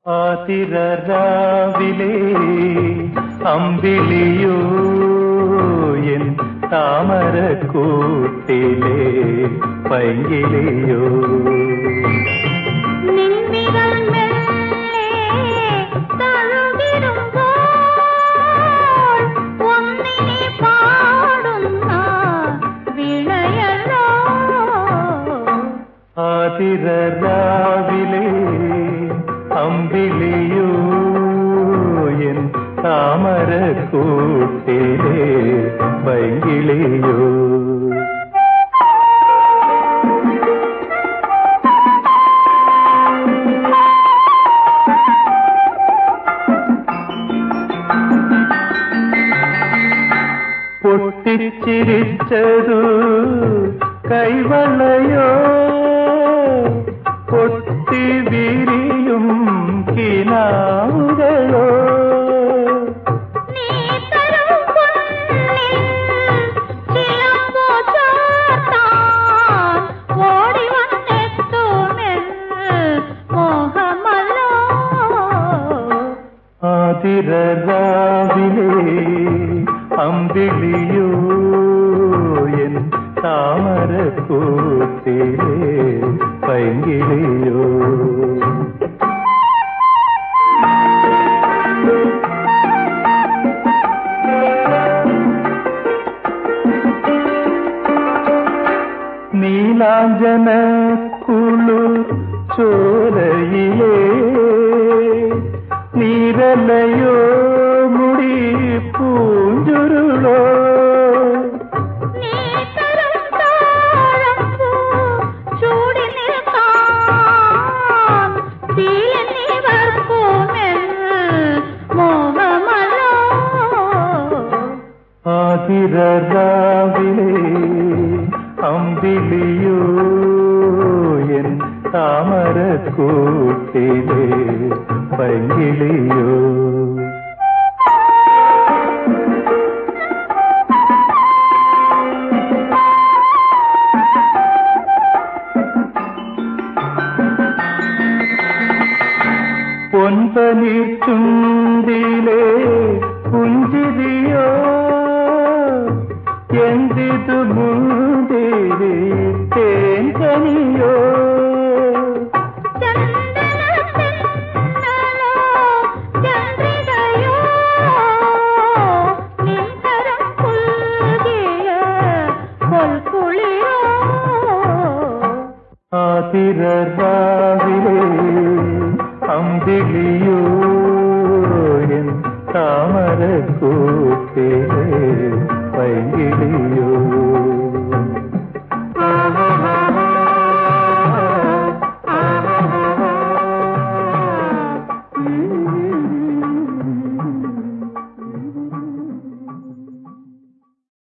ആതിരരാവിലെ അമ്പിളിയോ N താമരക്കൂട്ടിലെ പൈങ്കിളിയോ ആതിരരാവിലെ അമ്പിളിയോ N താമരക്കൂട്ടിലെ പൈങ്കിളിയോ പൊട്ടിച്ചിരിച്ചതു കൈവളയോ പൊട്ടി വിരിയും കിനാവുകളോ ആതിരരാവിലെ അമ്പിളിയോ N താമരക്കൂട്ടിലെ പൈങ്കിളിയോ Neelanjana കുളിർ ചോലയിലേ നീരലയോ മുടി പൂഞ്ചുരുളോ ആതിരരാവിലെ അമ്പിളിയോ എൻ താമരക്കൂട്ടിലെ പൈങ്കിളിയോ പൊൻപനീർ ചുണ്ടിലെ പുഞ്ചിരിയോ എന്തിതു മുന്തിരി തേൻകനിയോ ആതിരരാവിലെ അമ്പിളിയോ എൻ താമരക്കൂട്ടിലെ പൈ